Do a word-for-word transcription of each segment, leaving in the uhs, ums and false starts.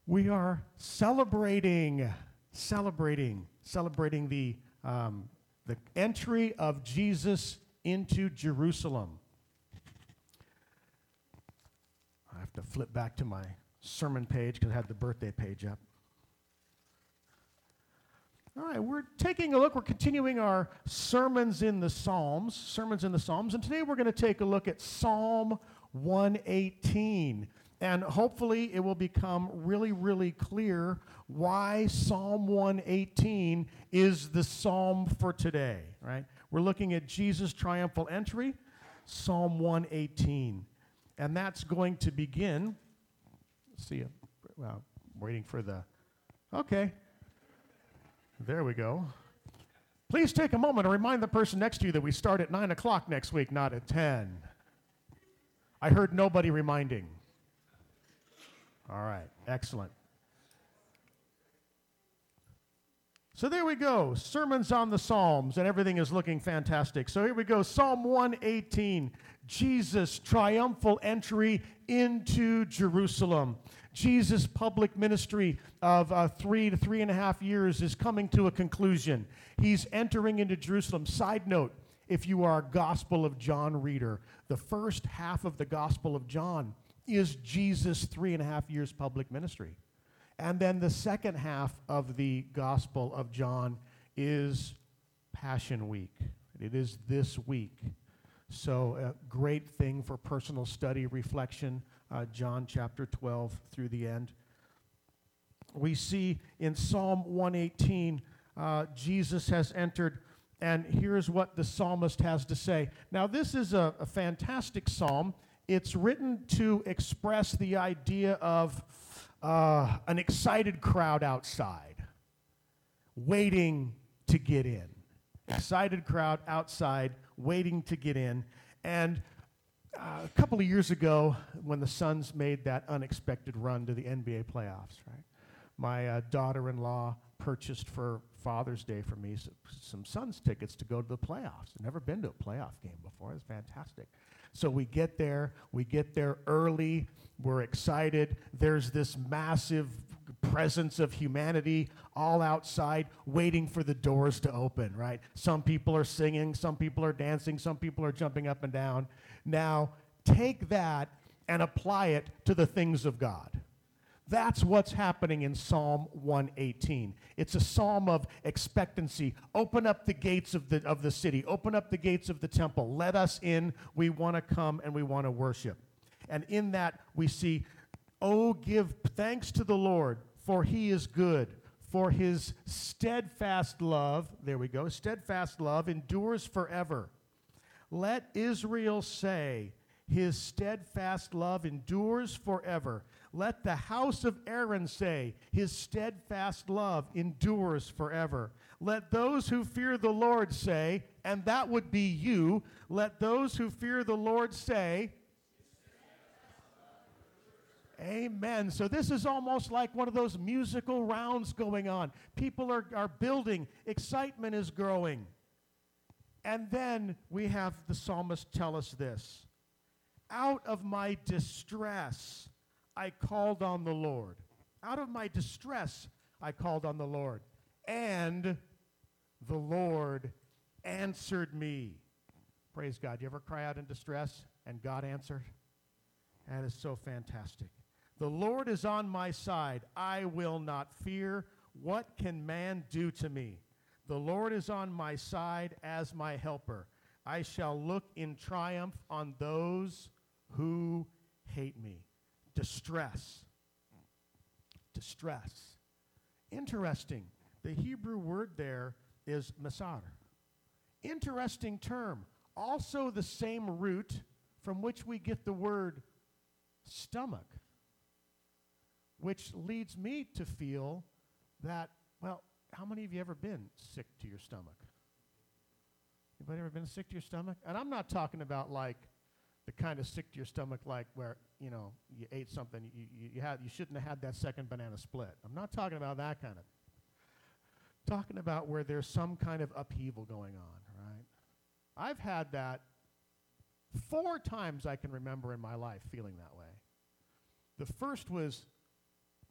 We are celebrating, celebrating, celebrating the, um, the entry of Jesus into Jerusalem. I have to flip back to my sermon page because I had the birthday page up. All right, we're taking a look, we're continuing our sermons in the Psalms, sermons in the Psalms, and today we're going to take a look at Psalm one eighteen. And hopefully it will become really, really clear why Psalm one eighteen is the psalm for today, right? We're looking at Jesus' triumphal entry, Psalm one eighteen. And that's going to begin, let's see, well, waiting for the, okay, there we go. Please take a moment to remind the person next to you that we start at nine o'clock next week, not at ten. I heard nobody reminding. All right, excellent. So there we go, sermons on the Psalms, and everything is looking fantastic. So here we go, Psalm one eighteen, Jesus' triumphal entry into Jerusalem. Jesus' public ministry of uh, three to three and a half years is coming to a conclusion. He's entering into Jerusalem. Side note, if you are a Gospel of John reader, the first half of the Gospel of John is Jesus' three and a half years public ministry. And then the second half of the Gospel of John is Passion Week. It is this week. So a great thing for personal study, reflection, uh, John chapter twelve through the end. We see in Psalm one eighteen, uh, Jesus has entered, and here's what the psalmist has to say. Now this is a, a fantastic psalm. It's written to express the idea of uh, an excited crowd outside, waiting to get in. Excited crowd outside, waiting to get in. And uh, a couple of years ago, when the Suns made that unexpected run to the N B A playoffs, right? My uh, daughter-in-law purchased for Father's Day for me some, some Suns tickets to go to the playoffs. I've never been to a playoff game before. It's fantastic. So we get there, we get there early, we're excited. There's this massive presence of humanity all outside waiting for the doors to open, right? Some people are singing, some people are dancing, some people are jumping up and down. Now, take that and apply it to the things of God. That's what's happening in Psalm one eighteen. It's a psalm of expectancy. Open up the gates of the, of the city. Open up the gates of the temple. Let us in. We want to come and we want to worship. And in that we see, oh, give thanks to the Lord, for he is good. For his steadfast love, there we go, steadfast love endures forever. Let Israel say, his steadfast love endures forever. Let the house of Aaron say, his steadfast love endures forever. Let those who fear the Lord say, and that would be you, let those who fear the Lord say, amen. So this is almost like one of those musical rounds going on. People are, are building. Excitement is growing. And then we have the psalmist tell us this. Out of my distress, I called on the Lord. Out of my distress, I called on the Lord. And the Lord answered me. Praise God. You ever cry out in distress and God answered? That is so fantastic. The Lord is on my side. I will not fear. What can man do to me? The Lord is on my side as my helper. I shall look in triumph on those who hate me. Distress. Distress. Interesting. The Hebrew word there is masar. Interesting term. Also the same root from which we get the word stomach, which leads me to feel that, well, how many of you ever been sick to your stomach? Anybody ever been sick to your stomach? And I'm not talking about like the kind of sick to your stomach like where, you know, you ate something, you, you, you, had, you shouldn't have had that second banana split. I'm not talking about that kind of. Talking about where there's some kind of upheaval going on, right? I've had that four times I can remember in my life feeling that way. The first was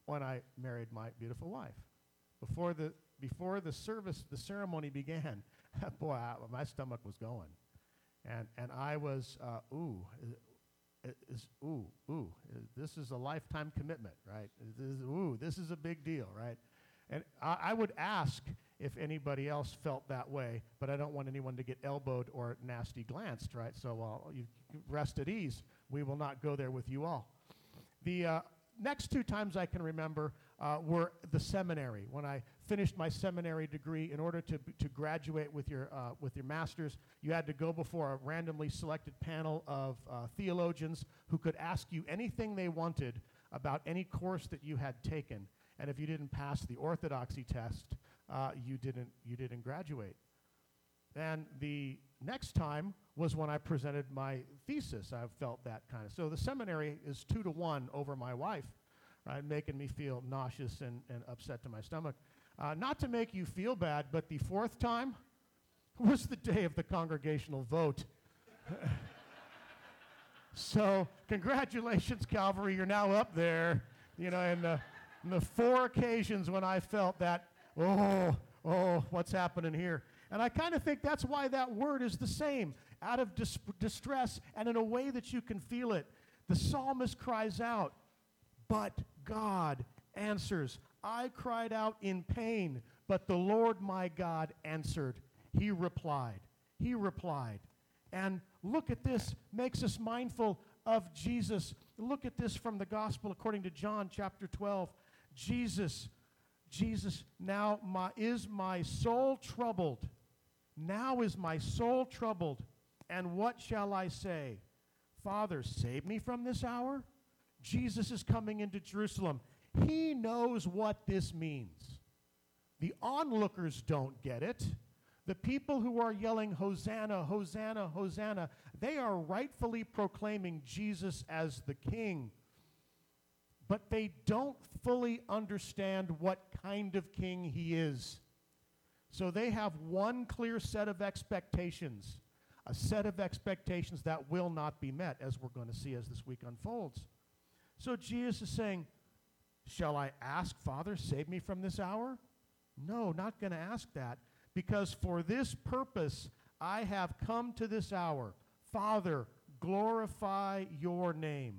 when I married my beautiful wife. Before the before the service, the ceremony began, boy, I, my stomach was going, and and I was uh, ooh, is, is, ooh, ooh, is, this is a lifetime commitment, right? This is, ooh, this is a big deal, right? And I, I would ask if anybody else felt that way, but I don't want anyone to get elbowed or nasty glanced, right? So uh, you rest at ease. We will not go there with you all. The uh, next two times I can remember uh, were the seminary. When I finished my seminary degree, in order to to graduate with your uh, with your master's, you had to go before a randomly selected panel of uh, theologians who could ask you anything they wanted about any course that you had taken. And if you didn't pass the orthodoxy test, uh, you didn't you didn't graduate. And the next time was when I presented my thesis. I felt that kind of. So the seminary is two to one over my wife, right, making me feel nauseous and, and upset to my stomach. Uh, not to make you feel bad, but the fourth time was the day of the congregational vote. So congratulations, Calvary, you're now up there. You know, and uh, the four occasions when I felt that, oh, oh, what's happening here? And I kind of think that's why that word is the same, out of dis- distress and in a way that you can feel it. The psalmist cries out, but God answers. I cried out in pain, but the Lord my God answered. He replied. He replied. And look at this, makes us mindful of Jesus. Look at this from the gospel according to John chapter twelve. Jesus, Jesus, now my, is my soul troubled? Now is my soul troubled. And what shall I say? Father, save me from this hour? Jesus is coming into Jerusalem. He knows what this means. The onlookers don't get it. The people who are yelling, Hosanna, Hosanna, Hosanna, they are rightfully proclaiming Jesus as the king. But they don't fully understand what kind of king he is. So they have one clear set of expectations, a set of expectations that will not be met, as we're going to see as this week unfolds. So Jesus is saying, shall I ask, Father, save me from this hour? No, not going to ask that, because for this purpose I have come to this hour. Father, glorify your name.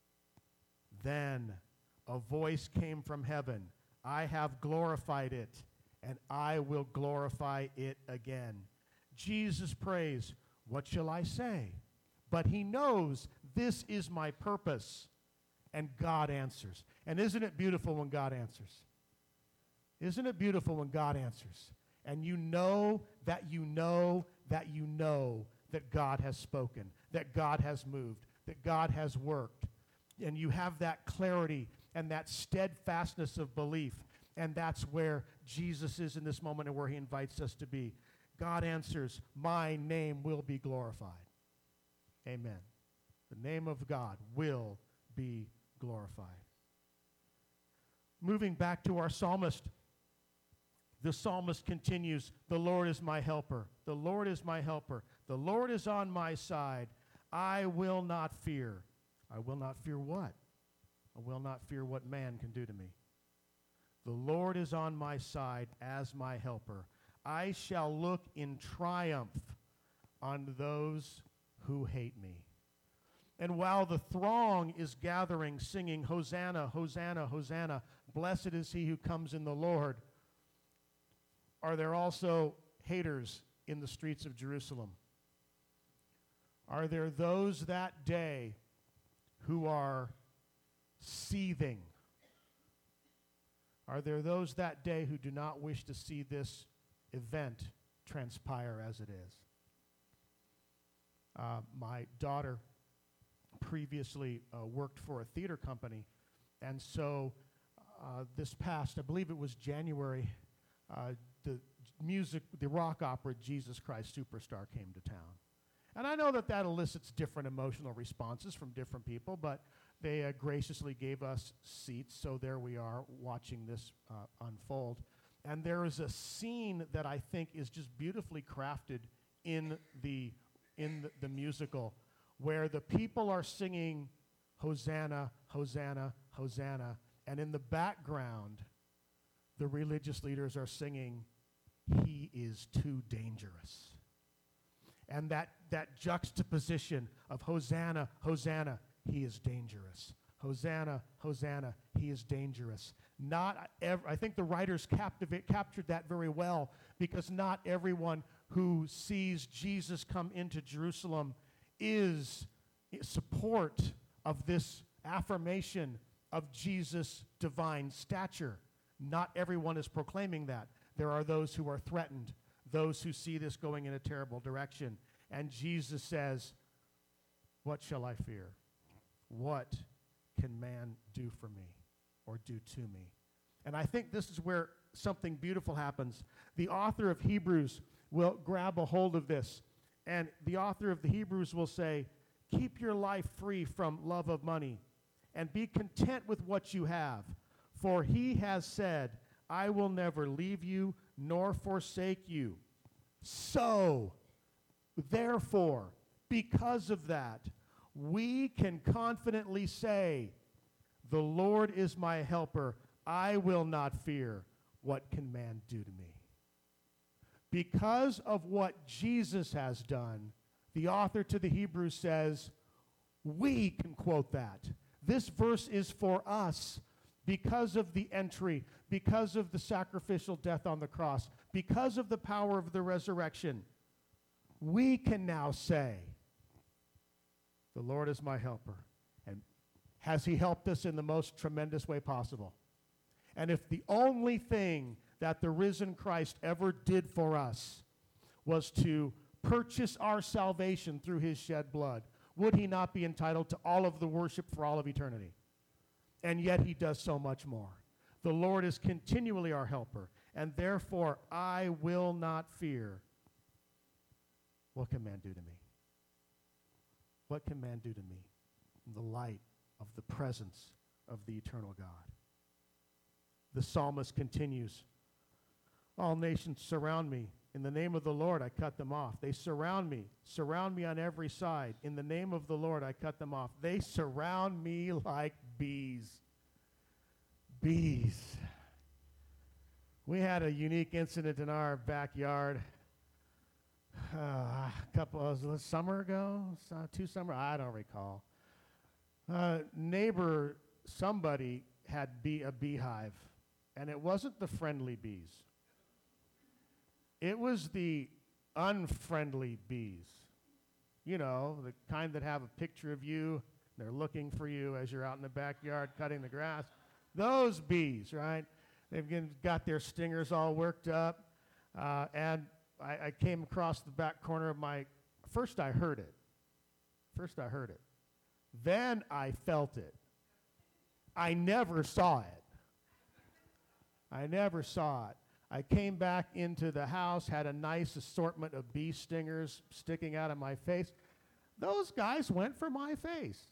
Then a voice came from heaven. I have glorified it, and I will glorify it again. Jesus prays, what shall I say? But he knows this is my purpose, and God answers. And isn't it beautiful when God answers? Isn't it beautiful when God answers? And you know that you know that you know that God has spoken, that God has moved, that God has worked. And you have that clarity and that steadfastness of belief. And that's where Jesus is in this moment and where he invites us to be. God answers, my name will be glorified. Amen. The name of God will be glorified. Moving back to our psalmist, the psalmist continues, the Lord is my helper. The Lord is my helper. The Lord is on my side. I will not fear. I will not fear what? I will not fear what man can do to me. The Lord is on my side as my helper. I shall look in triumph on those who hate me. And while the throng is gathering, singing, Hosanna, Hosanna, Hosanna, blessed is he who comes in the Lord, are there also haters in the streets of Jerusalem? Are there those that day who are seething? Are there those that day who do not wish to see this event transpire as it is? Uh, my daughter previously uh, worked for a theater company, and so uh, this past, I believe it was January, uh, the music, the rock opera Jesus Christ Superstar came to town. And I know that that elicits different emotional responses from different people, but they uh, graciously gave us seats, so there we are watching this uh, unfold. And there is a scene that I think is just beautifully crafted in the in the, the musical, where the people are singing Hosanna, Hosanna, Hosanna, And in the background, the religious leaders are singing, "He is too dangerous." And that, that juxtaposition of Hosanna, Hosanna, he is dangerous. Hosanna, Hosanna, he is dangerous. Not ev- I think the writers captivate, captured that very well, because not everyone who sees Jesus come into Jerusalem is in support of this affirmation of Jesus' divine stature. Not everyone is proclaiming that. There are those who are threatened, those who see this going in a terrible direction. And Jesus says, "What shall I fear? What can man do for me or do to me?" And I think this is where something beautiful happens. The author of Hebrews will grab a hold of this, and the author of the Hebrews will say, "Keep your life free from love of money and be content with what you have. For he has said, 'I will never leave you nor forsake you.' So, therefore, because of that, we can confidently say, 'The Lord is my helper. I will not fear. What can man do to me?'" Because of what Jesus has done, the author to the Hebrews says, we can quote that. This verse is for us because of the entry, because of the sacrificial death on the cross, because of the power of the resurrection. We can now say, "The Lord is my helper." And has he helped us in the most tremendous way possible? And if the only thing that the risen Christ ever did for us was to purchase our salvation through his shed blood, would he not be entitled to all of the worship for all of eternity? And yet he does so much more. The Lord is continually our helper, and therefore I will not fear. What can man do to me? What can man do to me in the light of the presence of the eternal God? The psalmist continues, "All nations surround me. In the name of the Lord, I cut them off. They surround me, surround me on every side. In the name of the Lord, I cut them off. They surround me like bees." Bees. We had a unique incident in our backyard uh, a couple of was it summer ago, uh, two summer, I don't recall. Uh, neighbor, somebody had bee, a beehive, and it wasn't the friendly bees. It was the unfriendly bees. You know, the kind that have a picture of you, they're looking for you as you're out in the backyard cutting the grass. Those bees, right? They've got their stingers all worked up. Uh, and I, I came across the back corner of my, first I heard it. First I heard it. Then I felt it. I never saw it. I never saw it. I came back into the house, had a nice assortment of bee stingers sticking out of my face. Those guys went for my face.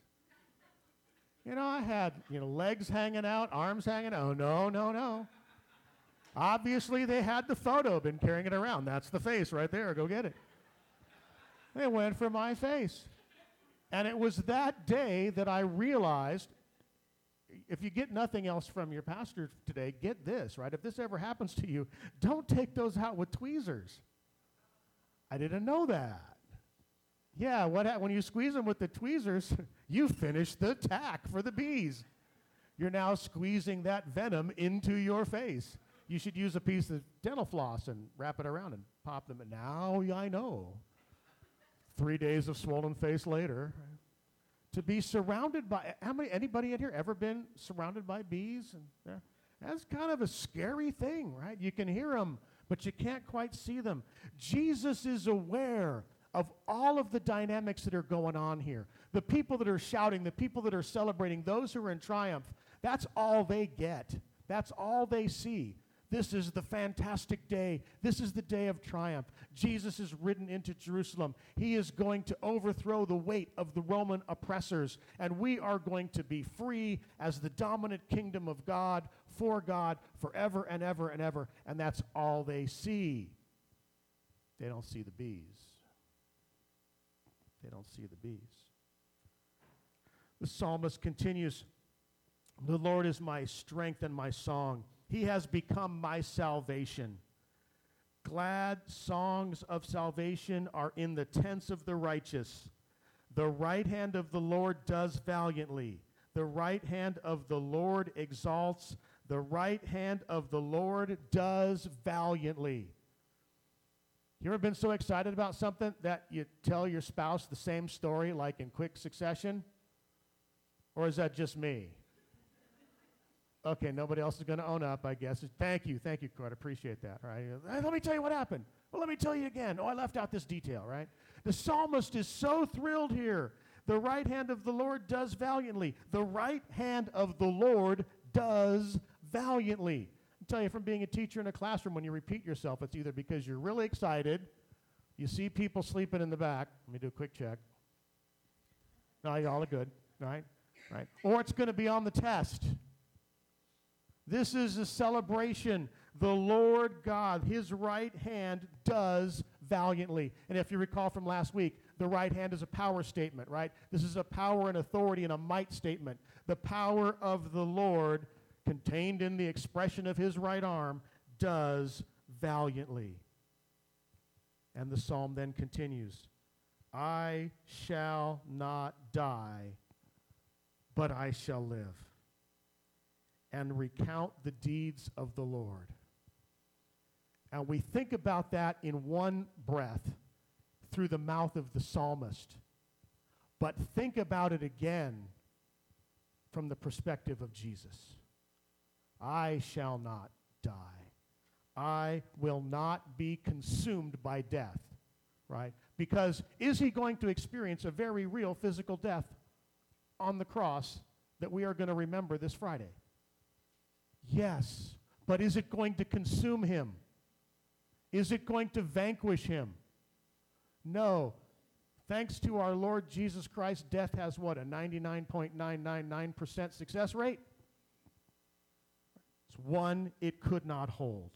You know, I had, you know, legs hanging out, arms hanging out. Oh, no, no, no. Obviously, they had the photo, been carrying it around. That's the face right there. Go get it. They went for my face. And it was that day that I realized, if you get nothing else from your pastor today, get this, right? If this ever happens to you, don't take those out with tweezers. I didn't know that. Yeah, what ha- when you squeeze them with the tweezers, you finish the tack for the bees. You're now squeezing that venom into your face. You should use a piece of dental floss and wrap it around and pop them. And now I know. Three days of swollen face later. To be surrounded by, how many, anybody in here ever been surrounded by bees? And yeah, that's kind of a scary thing, right? You can hear them, but you can't quite see them. Jesus is aware of all of the dynamics that are going on here. The people that are shouting, the people that are celebrating, those who are in triumph, that's all they get. That's all they see. This is the fantastic day. This is the day of triumph. Jesus is ridden into Jerusalem. He is going to overthrow the weight of the Roman oppressors, and we are going to be free as the dominant kingdom of God, for God, forever and ever and ever. And that's all they see. They don't see the bees. They don't see the bees. The psalmist continues The Lord is my strength and my song. He has become my salvation. Glad songs of salvation are in the tents of the righteous. The right hand of the Lord does valiantly. The right hand of the Lord exalts. The right hand of the Lord does valiantly. You ever been so excited about something that you tell your spouse the same story like in quick succession? Or is that just me? Okay, nobody else is going to own up, I guess. Thank you, thank you, Court. I appreciate that. All right, hey, let me tell you what happened. Well, let me tell you again. Oh, I left out this detail, right? The psalmist is so thrilled here. The right hand of the Lord does valiantly. The right hand of the Lord does valiantly. I tell you, from being a teacher in a classroom, when you repeat yourself, it's either because you're really excited, you see people sleeping in the back. Let me do a quick check. No, y'all are good, right? Right. Or it's going to be on the test. This is a celebration. The Lord God, his right hand does valiantly. And if you recall from last week, the right hand is a power statement, right? This is a power and authority and a might statement. The power of the Lord, contained in the expression of his right arm, does valiantly. And the psalm then continues, I shall not die, but I shall live and recount the deeds of the Lord. And we think about that in one breath through the mouth of the psalmist. But think about it again from the perspective of Jesus. I shall not die. I will not be consumed by death, right? Because is he going to experience a very real physical death on the cross that we are going to remember this Friday? Yes, but is it going to consume him? Is it going to vanquish him? No. Thanks to our Lord Jesus Christ, death has what, a ninety-nine point nine nine nine percent success rate? It's one it could not hold.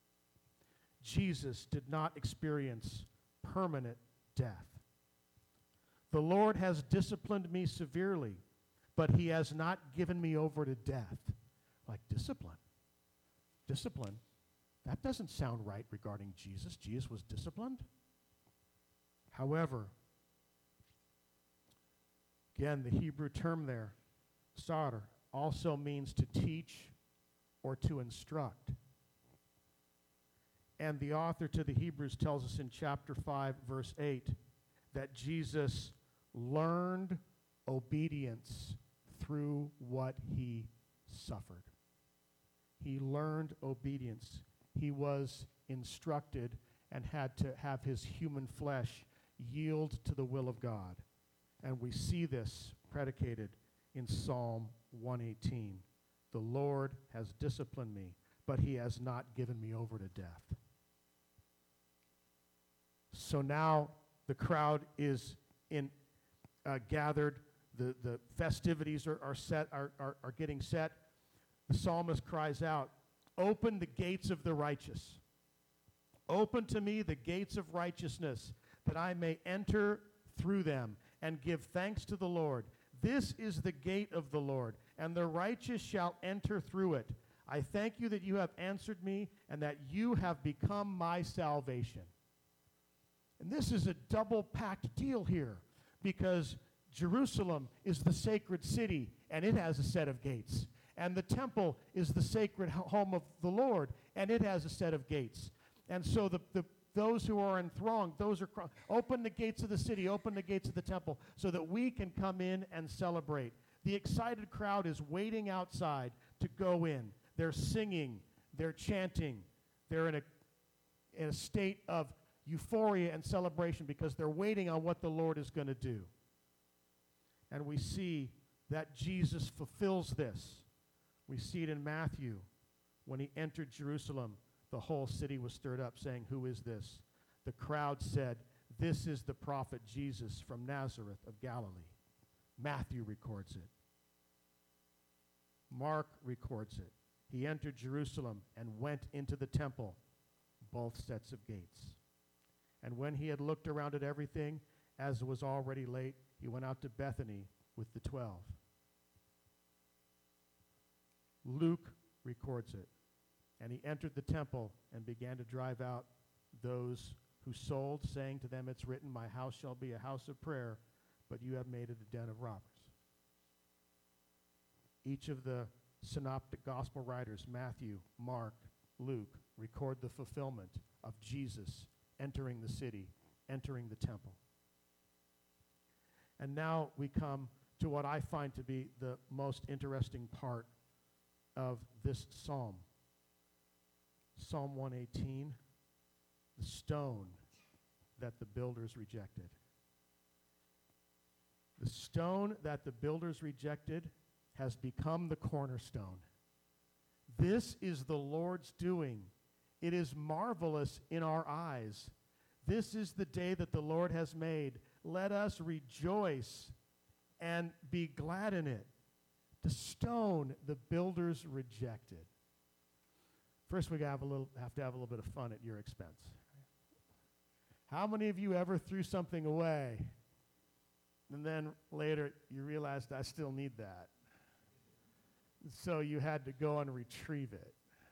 Jesus did not experience permanent death. The Lord has disciplined me severely, but he has not given me over to death. Like discipline. Discipline. That doesn't sound right regarding Jesus. Jesus was disciplined. However, again, the Hebrew term there, sadr, also means to teach or to instruct. And the author to the Hebrews tells us in chapter five, verse eight, that Jesus learned obedience through what he suffered. He learned obedience. He was instructed and had to have his human flesh yield to the will of God. And we see this predicated in Psalm one eighteen. The Lord has disciplined me, but he has not given me over to death. So now the crowd is in uh, gathered. The, the festivities are, are set, are, are, are getting set. The psalmist cries out, open the gates of the righteous. Open to me the gates of righteousness, that I may enter through them and give thanks to the Lord. This is the gate of the Lord, and the righteous shall enter through it. I thank you that you have answered me, and that you have become my salvation. And this is a double-packed deal here, because Jerusalem is the sacred city, and it has a set of gates. And the temple is the sacred home of the Lord, and it has a set of gates. And so the, the those who are enthronged, those are, cr- open the gates of the city, open the gates of the temple, so that we can come in and celebrate. The excited crowd is waiting outside to go in. They're singing, they're chanting, they're in a, in a state of euphoria and celebration because they're waiting on what the Lord is going to do. And we see that Jesus fulfills this. We see it in Matthew. When he entered Jerusalem, the whole city was stirred up, saying, who is this? The crowd said, this is the prophet Jesus from Nazareth of Galilee. Matthew records it. Mark records it. He entered Jerusalem and went into the temple, both sets of gates. And when he had looked around at everything, as it was already late, he went out to Bethany with the twelve. Luke records it. And he entered the temple and began to drive out those who sold, saying to them, it's written, my house shall be a house of prayer, but you have made it a den of robbers. Each of the synoptic gospel writers, Matthew, Mark, Luke, record the fulfillment of Jesus entering the city, entering the temple. And now we come to what I find to be the most interesting part of this psalm. Psalm one eighteen, the stone that the builders rejected. The stone that the builders rejected has become the cornerstone. This is the Lord's doing. It is marvelous in our eyes. This is the day that the Lord has made. Let us rejoice and be glad in it. The stone the builders rejected. First, we have, a little, have to have a little bit of fun at your expense. How many of you ever threw something away, and then later you realized I still need that? So you had to go and retrieve it.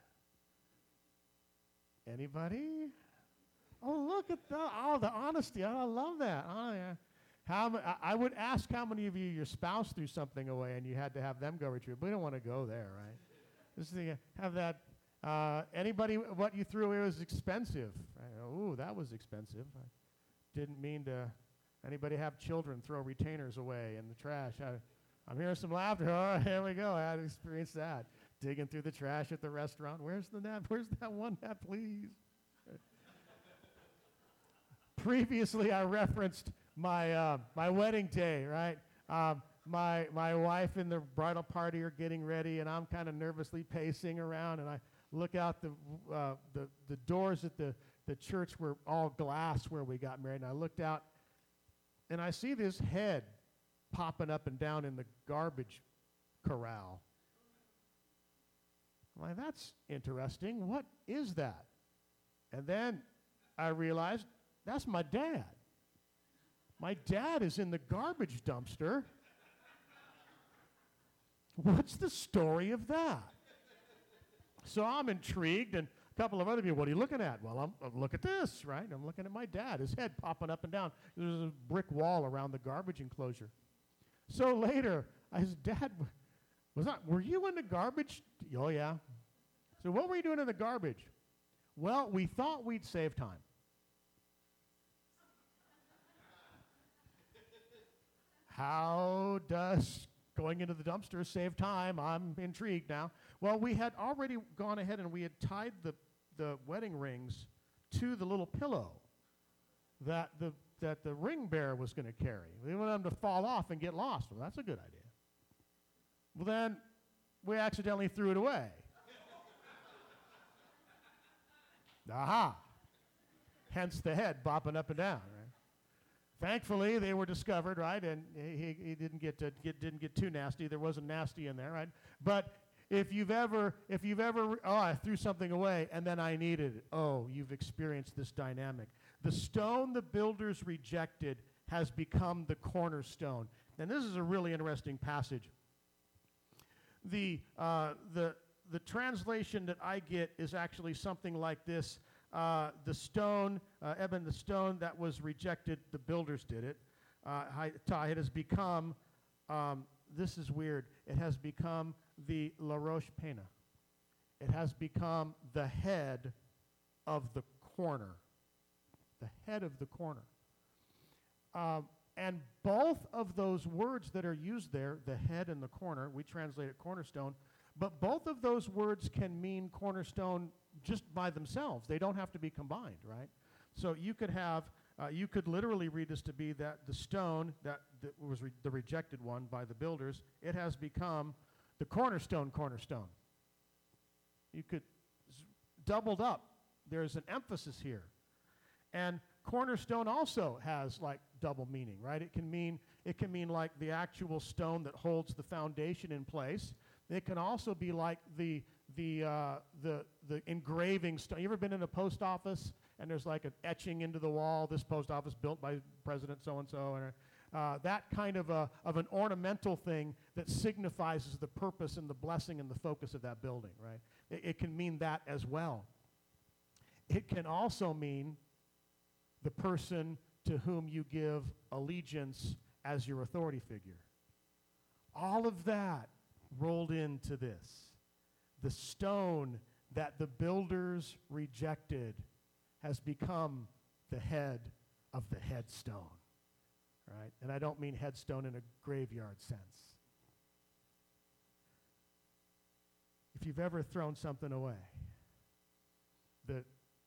Anybody? Oh, look at the, oh, the honesty. I love that. Oh, yeah. How, I, I would ask how many of you, your spouse threw something away and you had to have them go retrieve it. We don't want to go there, right? Just think, have that. Uh, anybody, what you threw away was expensive. Right? Ooh, that was expensive. I didn't mean to. Anybody have children throw retainers away in the trash? I, I'm hearing some laughter. Oh, here we go. I had experienced that. Digging through the trash at the restaurant. Where's the nap? Where's that one nap, please? Previously, I referenced my uh, my wedding day, right? Um, my my wife and the bridal party are getting ready, and I'm kind of nervously pacing around, and I look out the uh, the the doors at the the church were all glass where we got married, and I looked out, and I see this head popping up and down in the garbage corral. I'm like, that's interesting. What is that? And then I realized that's my dad. My dad is in the garbage dumpster. What's the story of that? So I'm intrigued, and a couple of other people, what are you looking at? Well, I'm, I'm look at this, right? I'm looking at my dad, his head popping up and down. There's a brick wall around the garbage enclosure. So later, I said, Dad, was that, were you in the garbage? Oh, yeah. So what were you doing in the garbage? Well, we thought we'd save time. How does going into the dumpster save time? I'm intrigued now. Well, we had already gone ahead and we had tied the, the wedding rings to the little pillow that the that the ring bearer was going to carry. We didn't want them to fall off and get lost. Well, that's a good idea. Well, then we accidentally threw it away. Aha. Hence the head bopping up and down, right? Thankfully, they were discovered, right? And he, he didn't get, to get didn't get too nasty. There wasn't nasty in there, right? But if you've ever if you've ever oh, I threw something away and then I needed it. Oh, you've experienced this dynamic. The stone the builders rejected has become the cornerstone. And this is a really interesting passage. The uh, the the translation that I get is actually something like this. Uh, the stone, uh, Eben, the stone that was rejected, the builders did it. Uh, it has become, um, this is weird, it has become the La Roche Pena. It has become the head of the corner. The head of the corner. Um, and both of those words that are used there, the head and the corner, we translate it cornerstone, but both of those words can mean cornerstone just by themselves. They don't have to be combined, right? So you could have, uh, you could literally read this to be that the stone that, that was re- the rejected one by the builders, it has become the cornerstone cornerstone. You could, z- doubled up. There's an emphasis here. And cornerstone also has like double meaning, right? It can mean, it can mean like the actual stone that holds the foundation in place. It can also be like the the uh, the the engraving stone. You ever been in a post office and there's like an etching into the wall? This post office built by President so and so, and uh, that kind of, a, of an ornamental thing that signifies the purpose and the blessing and the focus of that building, right? It, it can mean that as well. It can also mean the person to whom you give allegiance as your authority figure. All of that rolled into this. The stone that the builders rejected has become the head of the headstone, right? And I don't mean headstone in a graveyard sense. If you've ever thrown something away, the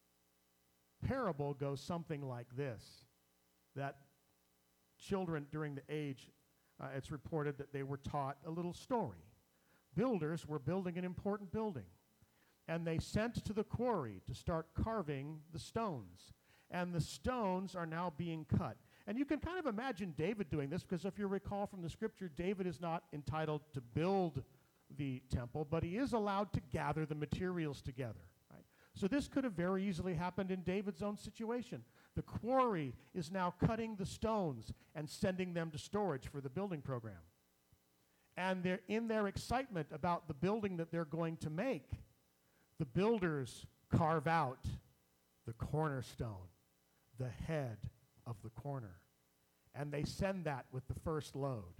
parable goes something like this, that children during the age, uh, it's reported that they were taught a little story. Builders were building an important building, and they sent to the quarry to start carving the stones. And the stones are now being cut. And you can kind of imagine David doing this, because if you recall from the scripture, David is not entitled to build the temple, but he is allowed to gather the materials together. Right? So this could have very easily happened in David's own situation. The quarry is now cutting the stones and sending them to storage for the building program. And they're in their excitement about the building that they're going to make, the builders carve out the cornerstone, the head of the corner. And they send that with the first load.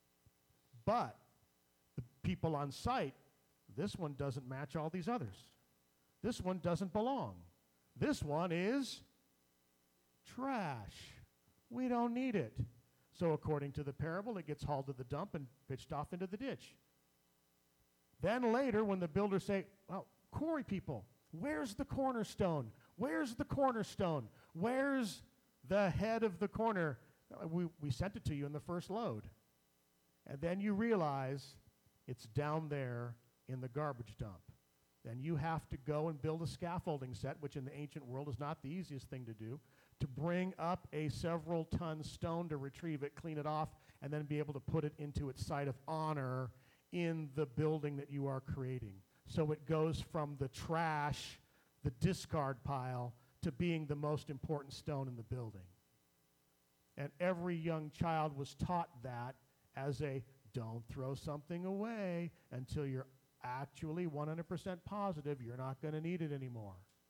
But the people on site, this one doesn't match all these others. This one doesn't belong. This one is trash. We don't need it. So according to the parable, it gets hauled to the dump and pitched off into the ditch. Then later, when the builders say, well, quarry people, where's the cornerstone? Where's the cornerstone? Where's the head of the corner? We, we sent it to you in the first load. And then you realize it's down there in the garbage dump. Then you have to go and build a scaffolding set, which in the ancient world is not the easiest thing to do, to bring up a several ton stone to retrieve it, clean it off, and then be able to put it into its site of honor in the building that you are creating. So it goes from the trash, the discard pile, to being the most important stone in the building. And every young child was taught that as a don't throw something away until you're actually one hundred percent positive you're not going to need it anymore.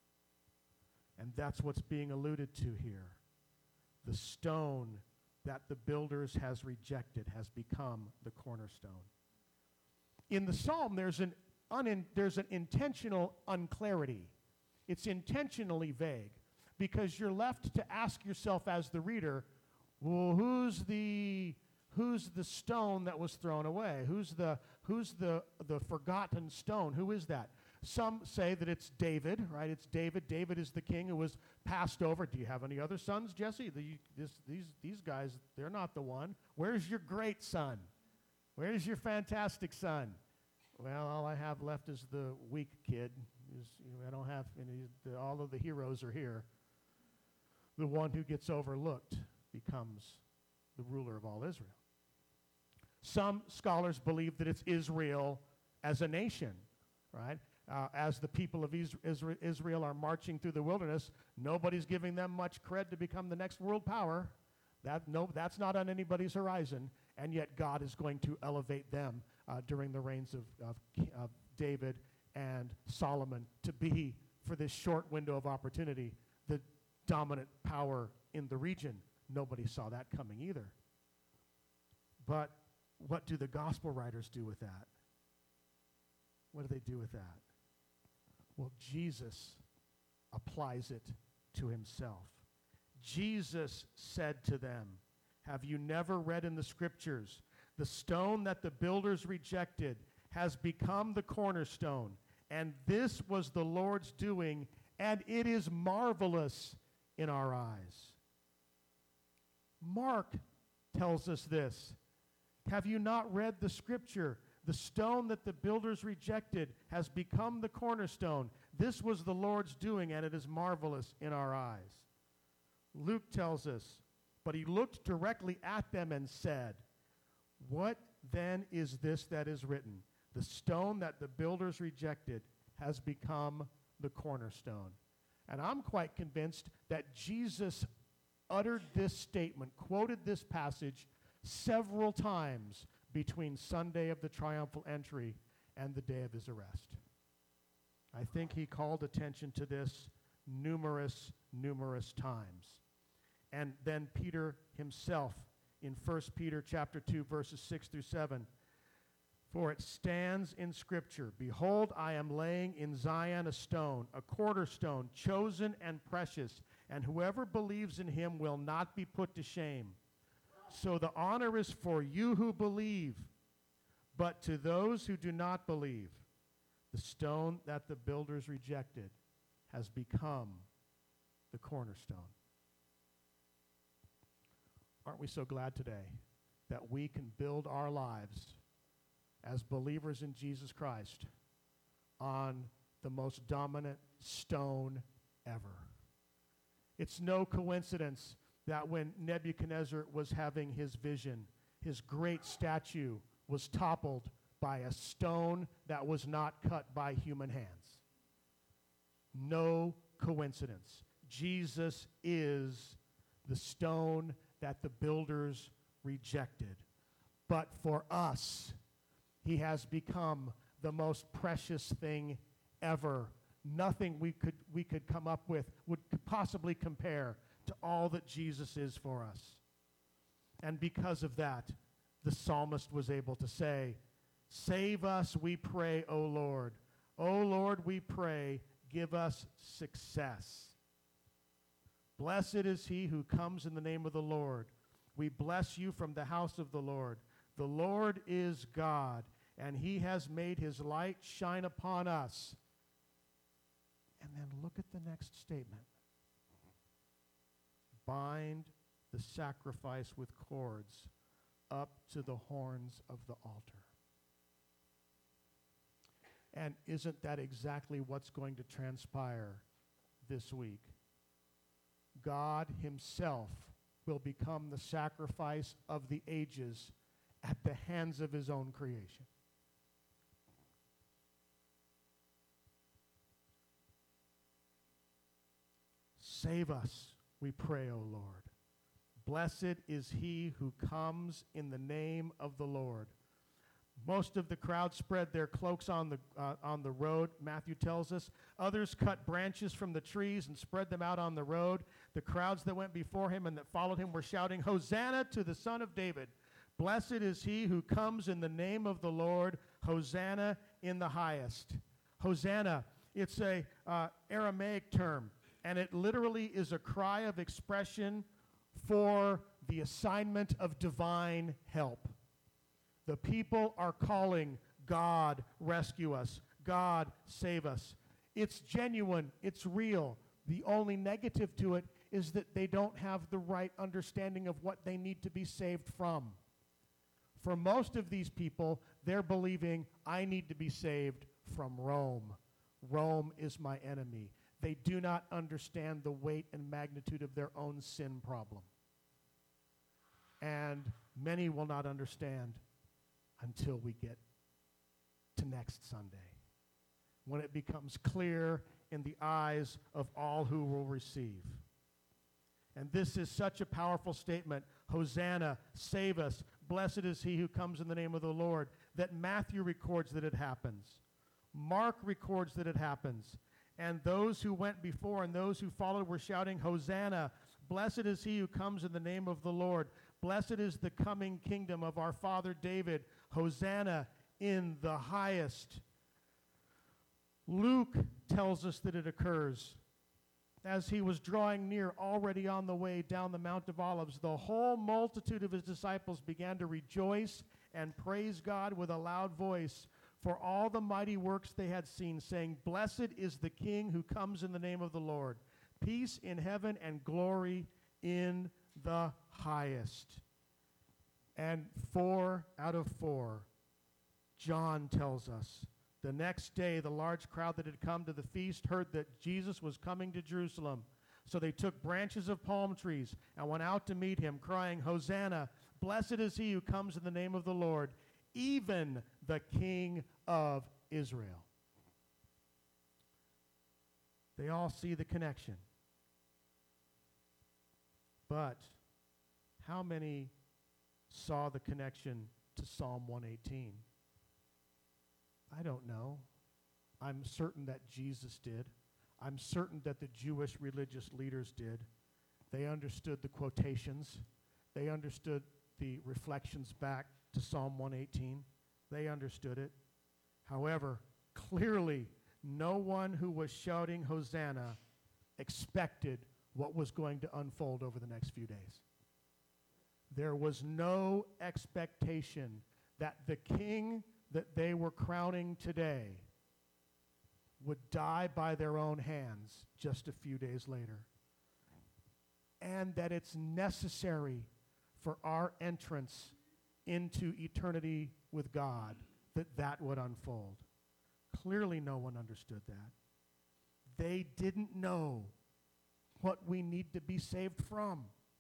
And that's what's being alluded to here. The stone that the builders has rejected has become the cornerstone. In the psalm, there's an, unin, there's an intentional unclarity. It's intentionally vague, because you're left to ask yourself as the reader, well, who's the who's the stone that was thrown away? Who's the who's the the forgotten stone? Who is that? Some say that it's David, right? It's David. David is the king who was passed over. Do you have any other sons, Jesse? The, this, these, these guys, they're not the one. Where's your great son? Where's your fantastic son? Well, all I have left is the weak kid. Is, you know, I don't have any, the, all of the heroes are here. The one who gets overlooked becomes the ruler of all Israel. Some scholars believe that it's Israel as a nation, right? Uh, as the people of Isra- Israel are marching through the wilderness, nobody's giving them much cred to become the next world power. That, no, that's not on anybody's horizon, and yet God is going to elevate them uh, during the reigns of, of, of David and Solomon to be, for this short window of opportunity, the dominant power in the region. Nobody saw that coming either. But what do the gospel writers do with that? What do they do with that? Well, Jesus applies it to himself. Jesus said to them, have you never read in the scriptures, the stone that the builders rejected has become the cornerstone, and this was the Lord's doing, and it is marvelous in our eyes. Mark tells us this. Have you not read the scripture? The stone that the builders rejected has become the cornerstone. This was the Lord's doing, and it is marvelous in our eyes. Luke tells us, but he looked directly at them and said, what then is this that is written? The stone that the builders rejected has become the cornerstone. And I'm quite convinced that Jesus uttered this statement, quoted this passage several times between Sunday of the triumphal entry and the day of his arrest. I think he called attention to this numerous, numerous times. And then Peter himself in First Peter chapter two, verses six through seven, for it stands in Scripture, behold, I am laying in Zion a stone, a cornerstone, chosen and precious, and whoever believes in him will not be put to shame. So the honor is for you who believe, but to those who do not believe, the stone that the builders rejected has become the cornerstone. Aren't we so glad today that we can build our lives as believers in Jesus Christ on the most dominant stone ever? It's no coincidence that when Nebuchadnezzar was having his vision, his great statue was toppled by a stone that was not cut by human hands. No coincidence. Jesus is the stone that the builders rejected. But for us, he has become the most precious thing ever. Nothing we could we could come up with would possibly compare to all that Jesus is for us. And because of that, the psalmist was able to say, save us, we pray, O Lord. O Lord, we pray, give us success. Blessed is he who comes in the name of the Lord. We bless you from the house of the Lord. The Lord is God, and he has made his light shine upon us. And then look at the next statement. Bind the sacrifice with cords up to the horns of the altar. And isn't that exactly what's going to transpire this week? God himself will become the sacrifice of the ages at the hands of his own creation. Save us, we pray, O Lord. Blessed is he who comes in the name of the Lord. Most of the crowd spread their cloaks on the, uh, on the road, Matthew tells us. Others cut branches from the trees and spread them out on the road. The crowds that went before him and that followed him were shouting, Hosanna to the Son of David. Blessed is he who comes in the name of the Lord. Hosanna in the highest. Hosanna, it's a uh, Aramaic term, and it literally is a cry of expression for the assignment of divine help. The people are calling, God, rescue us. God, save us. It's genuine. It's real. The only negative to it is that they don't have the right understanding of what they need to be saved from. For most of these people, they're believing, I need to be saved from Rome. Rome is my enemy. They do not understand the weight and magnitude of their own sin problem. And many will not understand until we get to next Sunday, when it becomes clear in the eyes of all who will receive. And this is such a powerful statement, Hosanna, save us, blessed is he who comes in the name of the Lord, that Matthew records that it happens. Mark records that it happens. And those who went before and those who followed were shouting, Hosanna, blessed is he who comes in the name of the Lord. Blessed is the coming kingdom of our father David. Hosanna in the highest. Luke tells us that it occurs as he was drawing near, already on the way down the Mount of Olives. The whole multitude of his disciples began to rejoice and praise God with a loud voice for all the mighty works they had seen, saying, Blessed is the King who comes in the name of the Lord. Peace in heaven and glory in the highest. And four out of four, John tells us, the next day the large crowd that had come to the feast heard that Jesus was coming to Jerusalem. So they took branches of palm trees and went out to meet him, crying, Hosanna, blessed is he who comes in the name of the Lord, even the King of Israel. They all see the connection. But how many saw the connection to Psalm one eighteen? I don't know. I'm certain that Jesus did. I'm certain that the Jewish religious leaders did. They understood the quotations. They understood the reflections back to Psalm one eighteen. They understood it. However, clearly, no one who was shouting Hosanna expected what was going to unfold over the next few days. There was no expectation that the king that they were crowning today would die by their own hands just a few days later. And that it's necessary for our entrance into eternity with God that that would unfold. Clearly no one understood that. They didn't know what we need to be saved from.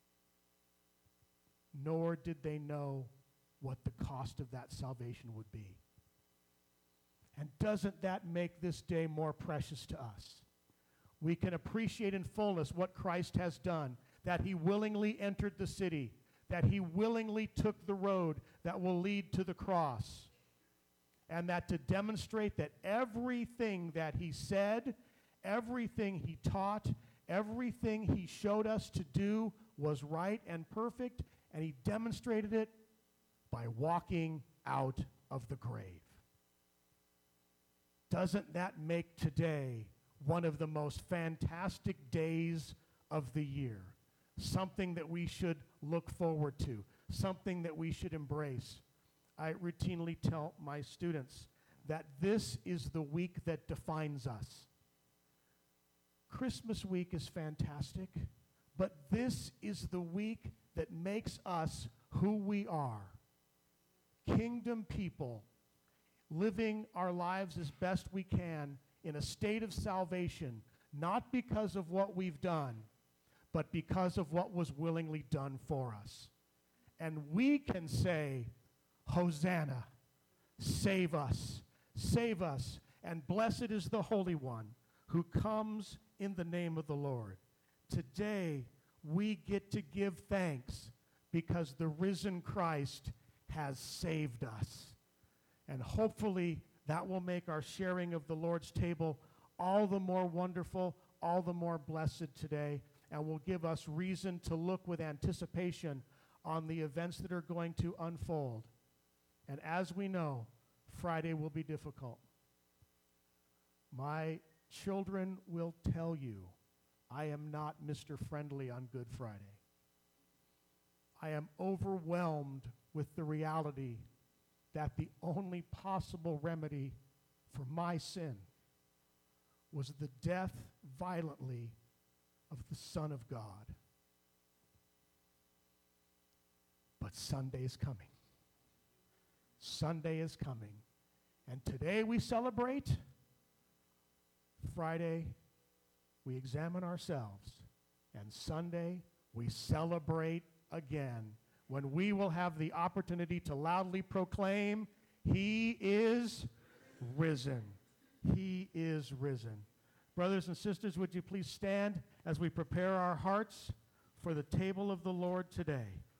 Nor did they know what the cost of that salvation would be. And doesn't that make this day more precious to us? We can appreciate in fullness what Christ has done, that he willingly entered the city, that he willingly took the road that will lead to the cross, and that to demonstrate that everything that he said, everything he taught, everything he showed us to do was right and perfect, and he demonstrated it by walking out of the grave. Doesn't that make today one of the most fantastic days of the year? Something that we should look forward to, something that we should embrace. I routinely tell my students that this is the week that defines us. Christmas week is fantastic, but this is the week that makes us who we are. Kingdom people, living our lives as best we can in a state of salvation, not because of what we've done, but because of what was willingly done for us. And we can say, Hosanna, save us, save us, and blessed is the Holy One who comes in the name of the Lord. Today, we get to give thanks because the risen Christ has saved us. And hopefully that will make our sharing of the Lord's table all the more wonderful, all the more blessed today, and will give us reason to look with anticipation on the events that are going to unfold. And as we know, Friday will be difficult. My children will tell you I am not Mister Friendly on Good Friday. I am overwhelmed with the reality that the only possible remedy for my sin was the death violently of the Son of God. But Sunday is coming. Sunday is coming. And today we celebrate. Friday we examine ourselves. And Sunday we celebrate again, when we will have the opportunity to loudly proclaim, He is risen. He is risen. Brothers and sisters, would you please stand as we prepare our hearts for the table of the Lord today?